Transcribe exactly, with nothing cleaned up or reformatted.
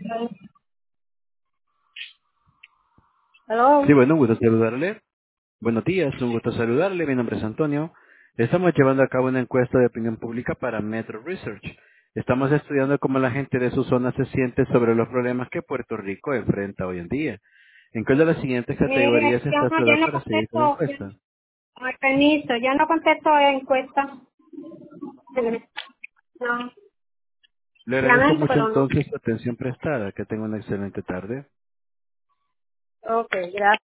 Hello. Sí, bueno, un gusto saludarle. Buenos días, un gusto saludarle. Mi nombre es Antonio. Estamos llevando a cabo una encuesta de opinión pública para Metro Research. Estamos estudiando cómo la gente de su zona se siente sobre los problemas que Puerto Rico enfrenta hoy en día. ¿En cuál de las siguientes Mire, categorías yo está no, su yo edad no para seguir con la contesto, yo, encuesta? ay, permiso, yo no contesto encuesta. No, Le agradezco lamento, mucho pero no. entonces su atención prestada. Que tenga una excelente tarde. Ok, gracias.